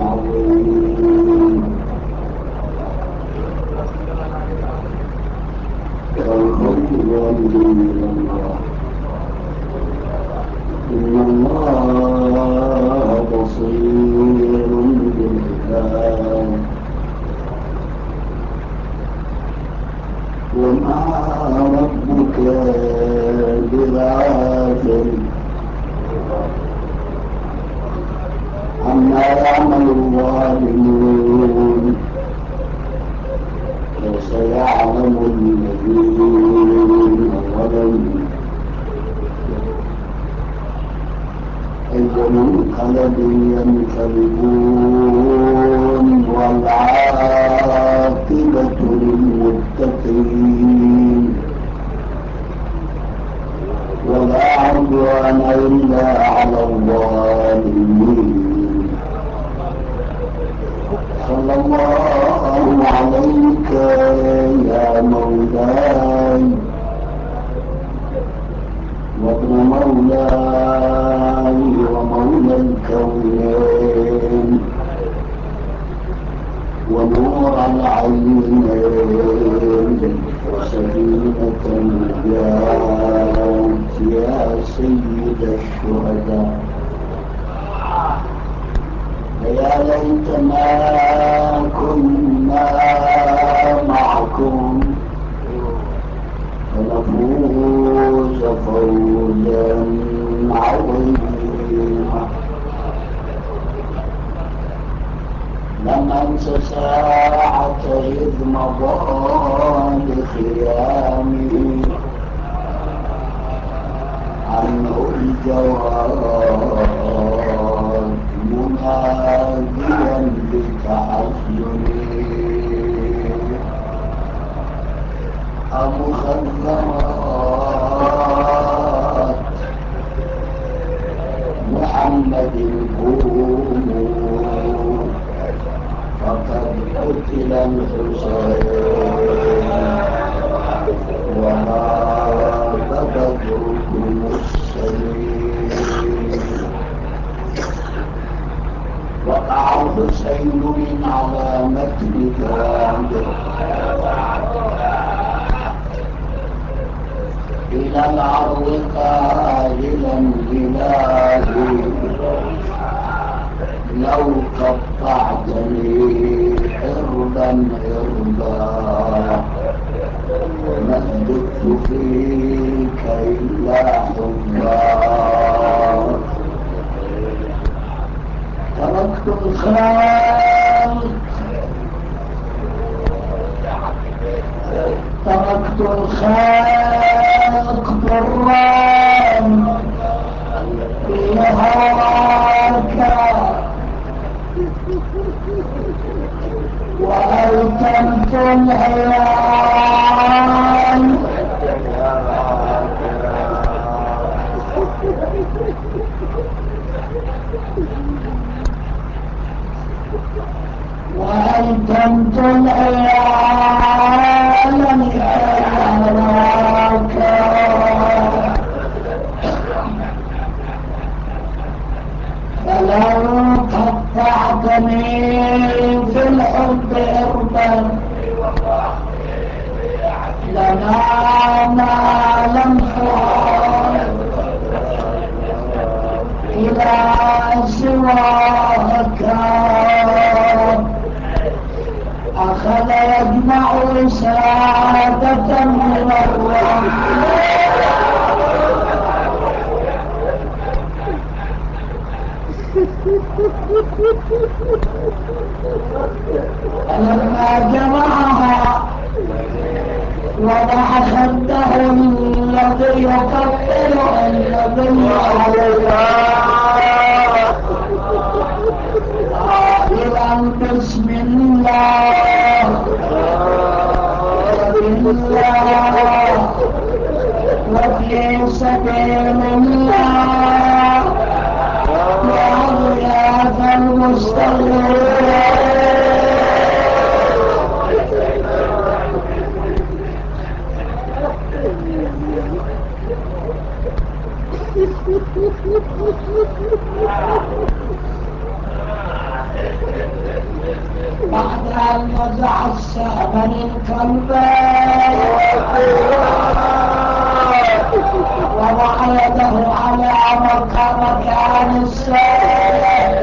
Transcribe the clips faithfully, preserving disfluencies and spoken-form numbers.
العظيم. والحمد لله. إن الله بصير بالعباد وما ربك بغافل عما يعمل الظالمون. وسيعلم الذين ظلموا أي منقلب ينقلبون والعاقبة للمتقين ولا عدوان إلا على الظالمين. صلى الله عليك يا مولاي وابن مولاي ومولى الكونين ونور العينين وسكينة النجاة يا سيد الشهداء. يا ليتنا كنا معكم فنفوز فوزا عظيما. لم أنس ساعة إذ مضى بخيامي عنه الجواب مناديا بتحزني مخدرات محمد قوموا فقد قتل الحسين وهاب بدركم السليم. وقع الحسين من على متن جواده إلى العرض قائلا إلهي لو قطعتني عرضا عرضا ما ازددت فيك إلا حبا. تركت الخلق تركت الخلق ضران في هواك وألتمت العيان وألتمت العيان لأراك فلو قطعتني في الحب إربا لما ما لم حرام إلى سواك أخذ يجمع سعادة من الرحمن فلما جمعها وضع خده الذي يكفر النبي عليها قائلا بسم الله وبالله وفي سبيل الله وعليات المستغفرين. بعد أن نزع السهم من قلبه وضع يده على مكان السهم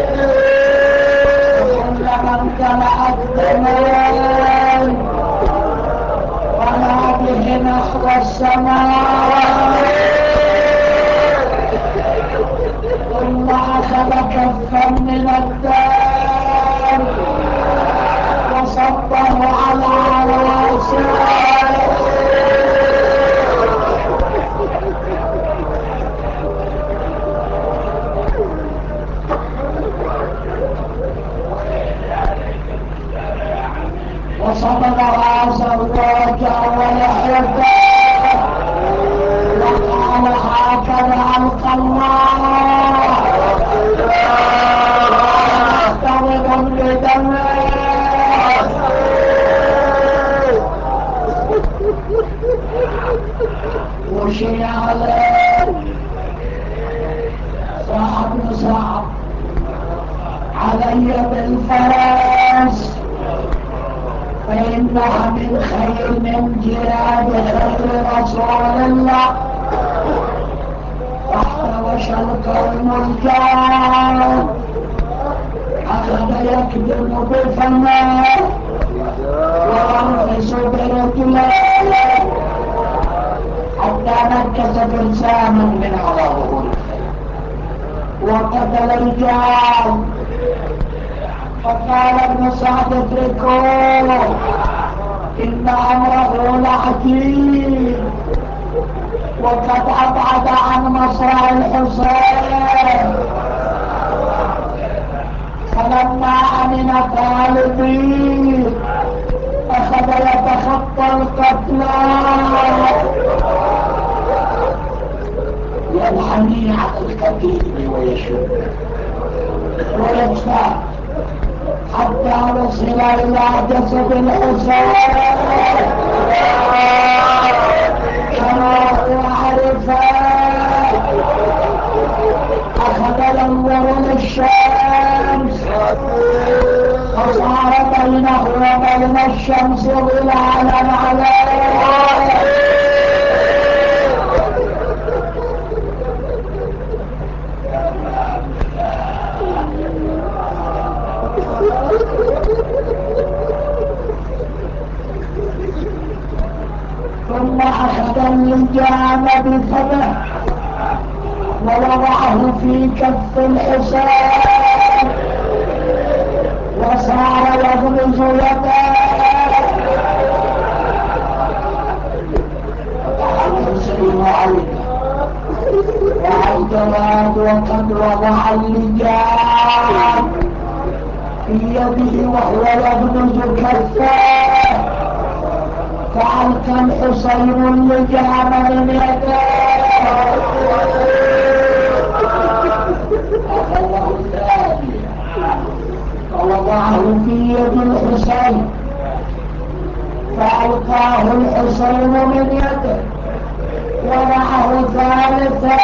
وكلما امتلأت دمان ولا به نحو السماء ثم أخذ كفا من الدم وصبه على راسه وصبغ راسه ووجهه ولحيته وقال هكذا ألقى الله مختلط بدمه وشي عليه صعب صعب علي بالفرس فإنها من خير من جهاد خير رسول الله واحتوش القوم الجار أخذ يكذب بفمه وينفس برجله حتى نكس فرسانا من على ظهوره وقتل الرجال فقال ابن سعد اتركوه إن أمره لعجيب وقد أبعد عن مصرع الحسين فلما أمن طالبي أخذ يتخطى القتلى ينحني على الكتيب ويشد ويدفع حتى وصل إلى جسد الحسين كما عرفه أخذ ينظر للشمس فصار بينه وبين الشمس ظلالا عليه ثم أخذ اللجام بفمه ووضعه في كف الحسين وصار يغمز يده فأرسل عينه وعيدناه وقد وضع اللجام في يده وهو يغمز كفه فألقى الحسين اللجام من يده أخذه الثاني ووضعه في يد الحسين فألقاه الحسين من يده وضعه ثالثا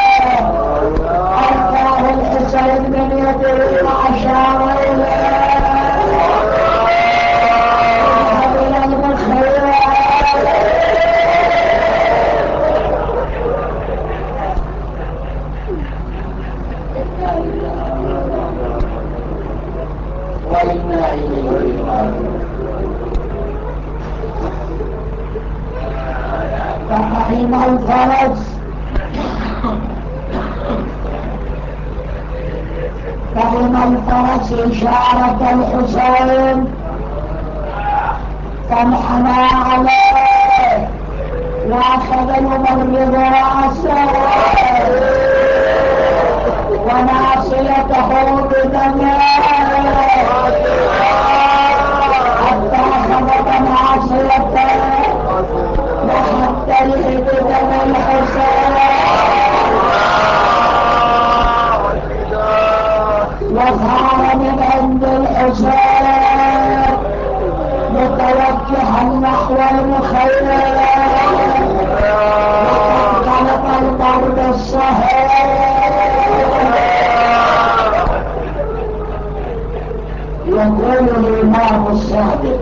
ألقاه الحسين من يده وأشار إليه وإنا إليه راجعون ففهم الفرس فهم الفرس إشارة الحسين فانحنى عليه وأخذ يمرض رأسه وناصيته بدمه حتى خبط ناصيته وحتى بدم الحسين وصار من عند الحسين متوجها نحو المخيم وانطلق الضرب الصحيح يقول الإمام الصادق.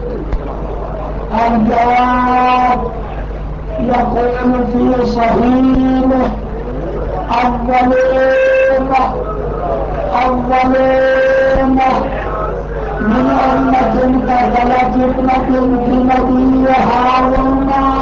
الجواب يقول في صحيحه: الظليمة الظليمة من أمة قتلت ابنة بنبيها ظلما